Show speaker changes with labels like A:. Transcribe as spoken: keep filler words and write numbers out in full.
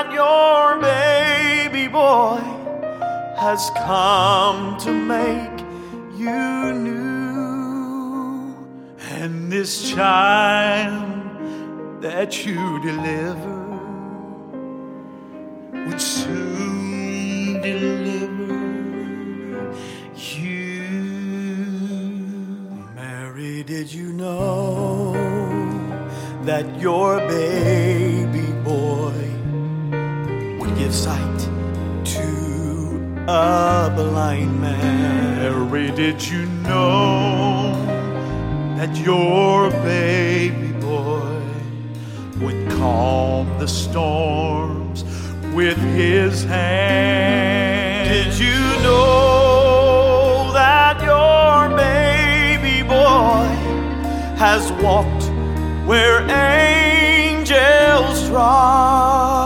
A: that your baby boy has come to make you new, and this child that you deliver would soon deliver you. Mary, did you know that your baby boy would give sight to a blind man? Mary, did you know that your baby boy would calm the storms with his hand? Did you know that your baby boy has walked where angels trod?